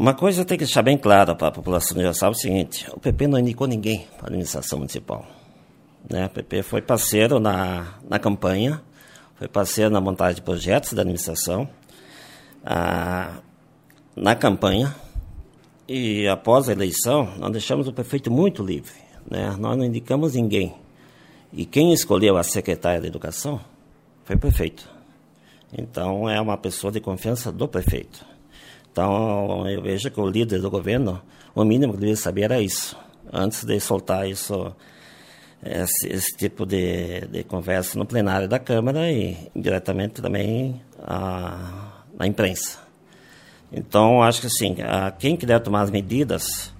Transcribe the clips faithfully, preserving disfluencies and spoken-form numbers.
Uma coisa tem que deixar bem clara para a população já sabe o seguinte: o P P não indicou ninguém para a administração municipal. Né? O P P foi parceiro na, na campanha, foi parceiro na montagem de projetos da administração, ah, na campanha, e após a eleição, nós deixamos o prefeito muito livre. Né? Nós não indicamos ninguém. E quem escolheu a secretária de Educação foi o prefeito. Então, é uma pessoa de confiança do prefeito. Então, eu vejo que o líder do governo, o mínimo que devia saber era isso, antes de soltar isso, esse, esse tipo de, de conversa no plenário da Câmara e indiretamente também a, na imprensa. Então, acho que assim, a, quem quiser tomar as medidas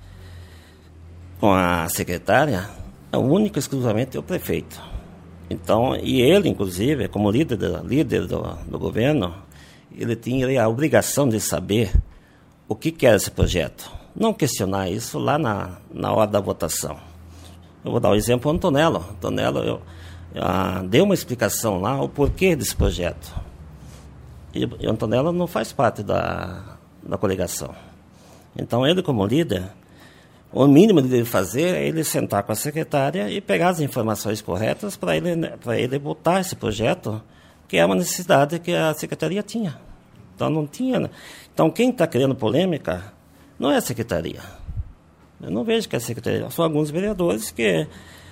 com a secretária, é o único exclusivamente é o prefeito. Então, e ele, inclusive, como líder do, líder do, do governo, ele tinha a obrigação de saber o que, que era esse projeto. Não questionar isso lá na, na hora da votação. Eu vou dar o um exemplo do Antonello. Antonello eu, eu, deu uma explicação lá, o porquê desse projeto. E, e o Antonello não faz parte da, da coligação. Então, ele como líder, o mínimo de ele fazer é ele sentar com a secretária e pegar as informações corretas para ele, para ele botar esse projeto, que é uma necessidade que a secretaria tinha. Então, não tinha. Então, quem está criando polêmica não é a secretaria. Eu não vejo que é a secretaria. São alguns vereadores que,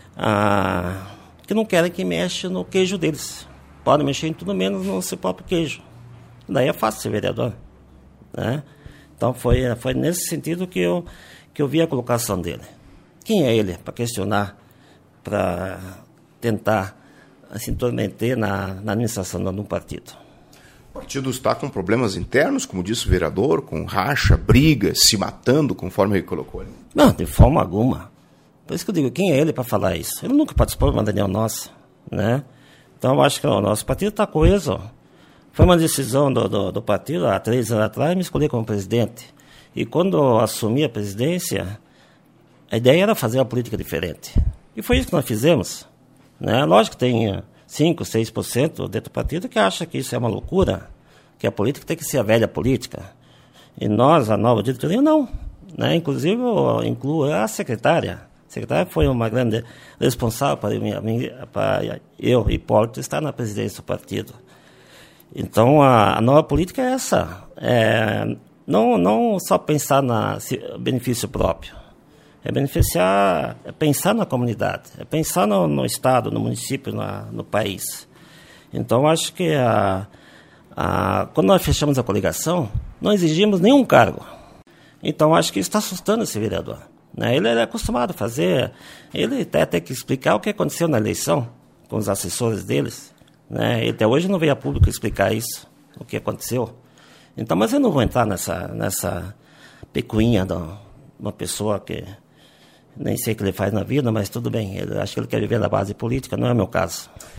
ah, que não querem que mexa no queijo deles. Podem mexer em tudo menos no seu próprio queijo. Daí é fácil ser vereador. Né? Então, foi, foi nesse sentido que eu, que eu vi a colocação dele. Quem é ele para questionar, para tentar se intrometer na, na administração de um partido? O partido está com problemas internos, como disse o vereador, com racha, briga, se matando, conforme ele colocou ali? Não, de forma alguma. Por isso que eu digo, quem é ele para falar isso? Ele nunca participou de uma reunião nossa, né? Então, eu acho que o nosso partido está coeso. Foi uma decisão do, do, do partido, há três anos atrás, me escolher como presidente. E quando eu assumi a presidência, a ideia era fazer uma política diferente. E foi isso que nós fizemos. Né? Lógico que tem cinco, seis por cento dentro do partido que acha que isso é uma loucura, que a política tem que ser a velha política. E nós, a nova diretoria, não. Né? Inclusive, eu incluo a secretária. A secretária foi uma grande responsável para, para eu, Hipólito, estar na presidência do partido. Então, a, a nova política é essa. É, não, não só pensar no benefício próprio. É beneficiar, é pensar na comunidade, é pensar no, no estado, no município, na, no país. Então, acho que a, a, quando nós fechamos a coligação, não exigimos nenhum cargo. Então, acho que isso está assustando esse vereador. Né? Ele é acostumado a fazer, ele até tem que explicar o que aconteceu na eleição com os assessores deles. Né? E até hoje não veio a público explicar isso, o que aconteceu. Então, mas eu não vou entrar nessa, nessa picuinha de uma pessoa que nem sei o que ele faz na vida, mas tudo bem. Eu acho que ele quer viver na base política, não é o meu caso.